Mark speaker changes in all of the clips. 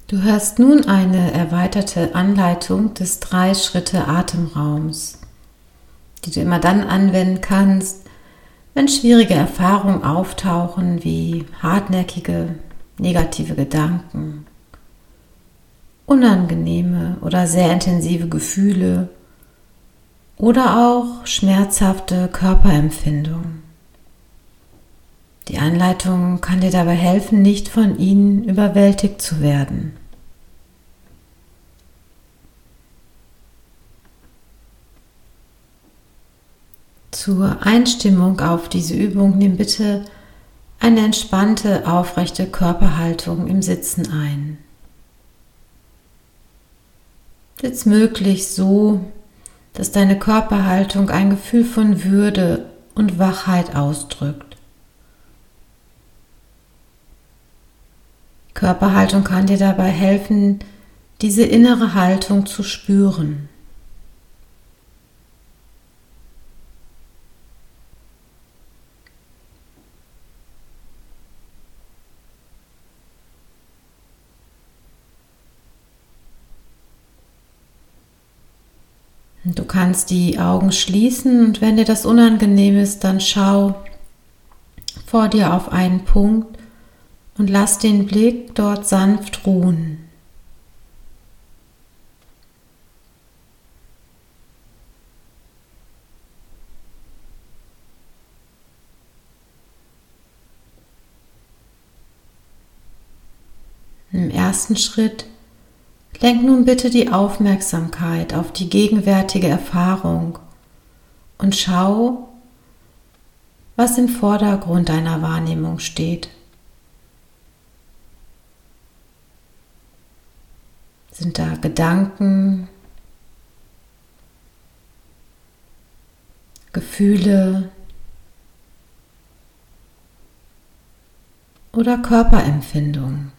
Speaker 1: Du hörst nun eine erweiterte Anleitung des 3-Schritte-Atemraums, die du immer dann anwenden kannst, wenn schwierige Erfahrungen auftauchen wie hartnäckige, negative Gedanken, unangenehme oder sehr intensive Gefühle oder auch schmerzhafte Körperempfindungen. Die Anleitung kann dir dabei helfen, nicht von ihnen überwältigt zu werden. Zur Einstimmung auf diese Übung nimm bitte eine entspannte, aufrechte Körperhaltung im Sitzen ein. Sitz möglichst so, dass deine Körperhaltung ein Gefühl von Würde und Wachheit ausdrückt. Körperhaltung kann dir dabei helfen, diese innere Haltung zu spüren. Du kannst die Augen schließen und wenn dir das unangenehm ist, dann schau vor dir auf einen Punkt und lass den Blick dort sanft ruhen. Im ersten Schritt lenk nun bitte die Aufmerksamkeit auf die gegenwärtige Erfahrung und schau, was im Vordergrund deiner Wahrnehmung steht. Sind da Gedanken, Gefühle oder Körperempfindungen?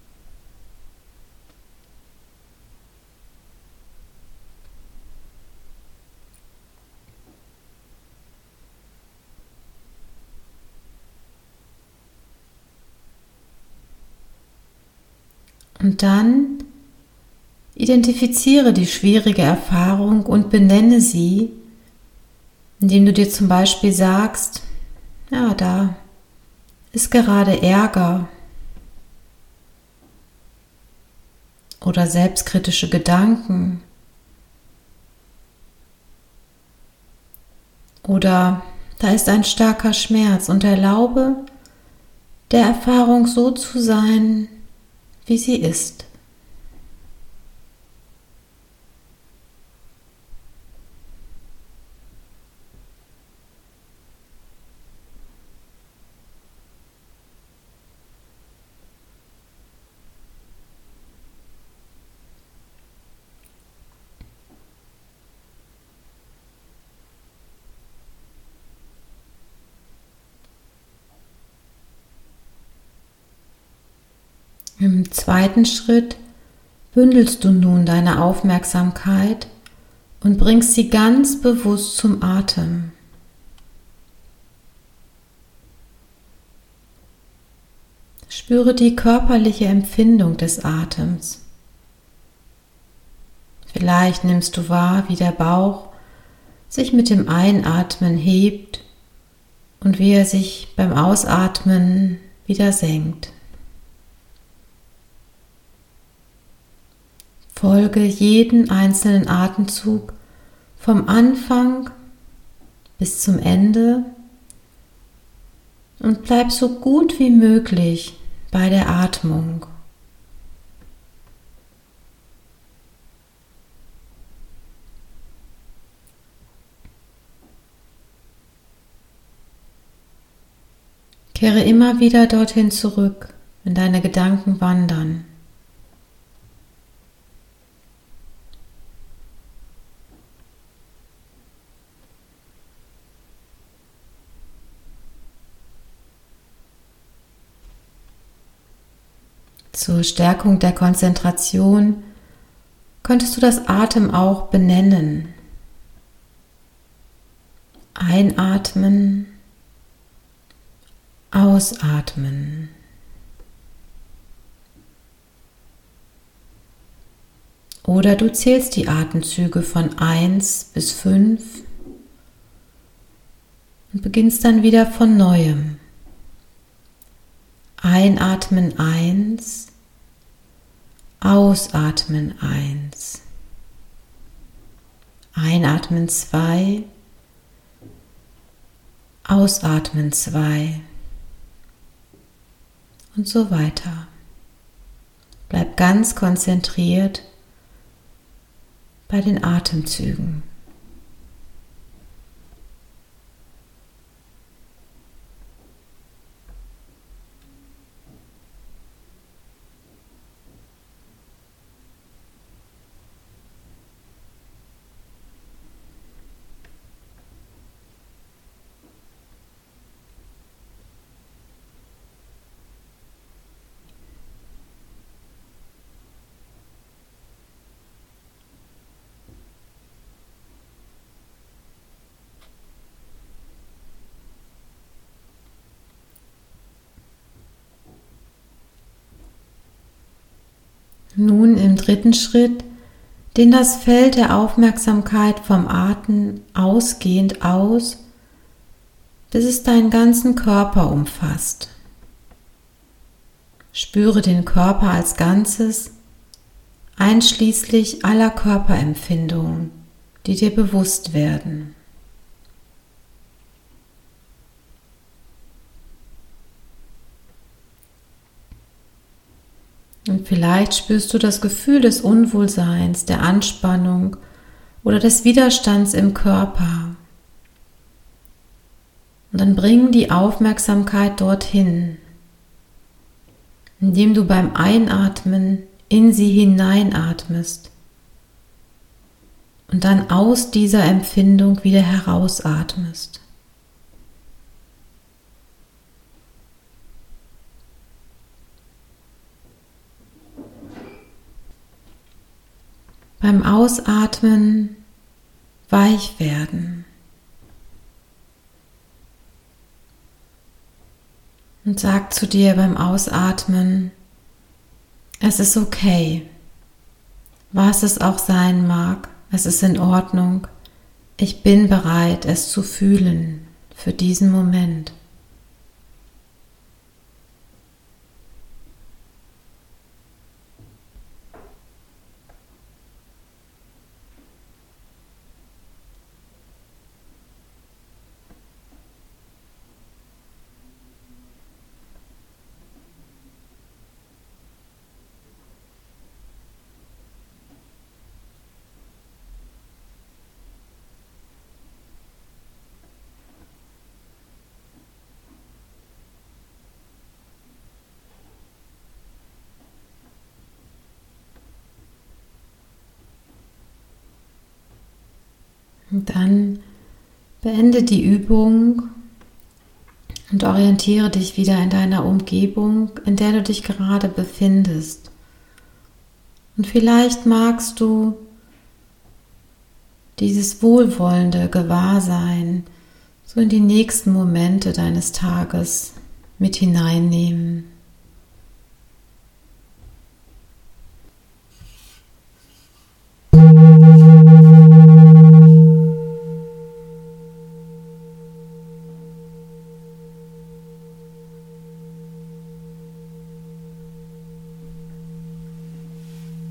Speaker 1: Und dann identifiziere die schwierige Erfahrung und benenne sie, indem du dir zum Beispiel sagst, ja, da ist gerade Ärger oder selbstkritische Gedanken oder da ist ein starker Schmerz und erlaube der Erfahrung so zu sein, wie sie ist. Im zweiten Schritt bündelst du nun deine Aufmerksamkeit und bringst sie ganz bewusst zum Atem. Spüre die körperliche Empfindung des Atems. Vielleicht nimmst du wahr, wie der Bauch sich mit dem Einatmen hebt und wie er sich beim Ausatmen wieder senkt. Folge jeden einzelnen Atemzug vom Anfang bis zum Ende und bleib so gut wie möglich bei der Atmung. Kehre immer wieder dorthin zurück, wenn deine Gedanken wandern. Zur Stärkung der Konzentration könntest du das Atem auch benennen. Einatmen, ausatmen. Oder du zählst die Atemzüge von 1 bis 5 und beginnst dann wieder von neuem. Einatmen 1, ausatmen 1, einatmen 2, ausatmen 2 und so weiter. Bleib ganz konzentriert bei den Atemzügen. Nun im dritten Schritt dehn das Feld der Aufmerksamkeit vom Atem ausgehend aus, bis es deinen ganzen Körper umfasst. Spüre den Körper als Ganzes, einschließlich aller Körperempfindungen, die dir bewusst werden. Und vielleicht spürst du das Gefühl des Unwohlseins, der Anspannung oder des Widerstands im Körper. Und dann bring die Aufmerksamkeit dorthin, indem du beim Einatmen in sie hineinatmest und dann aus dieser Empfindung wieder herausatmest. Beim Ausatmen weich werden und sag zu dir beim Ausatmen, es ist okay, was es auch sein mag, es ist in Ordnung, ich bin bereit, es zu fühlen für diesen Moment. Und dann beende die Übung und orientiere dich wieder in deiner Umgebung, in der du dich gerade befindest. Und vielleicht magst du dieses wohlwollende Gewahrsein so in die nächsten Momente deines Tages mit hineinnehmen.